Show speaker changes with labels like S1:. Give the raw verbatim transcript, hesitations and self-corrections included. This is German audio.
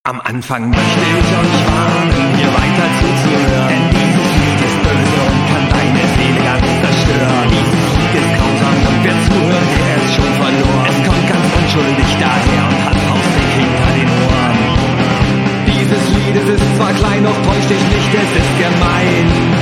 S1: Am Anfang möchte ich euch warnen, hier weiter zuzuhören, denn dieses Lied ist böse und kann deine Seele ganz zerstören. Dieses Lied ist grausam und wer zuhört, der ist schon verloren. Es kommt ganz unschuldig daher und hat Faustdick hinter den Ohren. Dieses Lied, es ist zwar klein, doch täuscht dich nicht, es ist gemein.